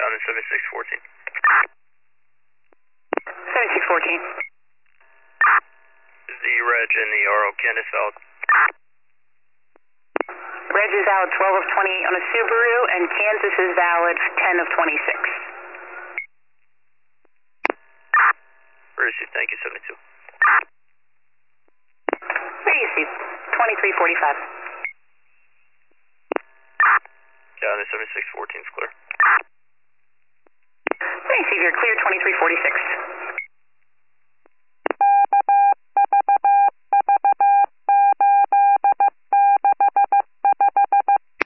Down in 7614. 7614. Is the reg and the RO Candace valid? Reg is valid 12 of 20 on a Subaru, and Kansas is valid 10 of 26. Received, thank you, 72. Received, 2345. Down in 7614 is clear. Receive, you're clear, 2346.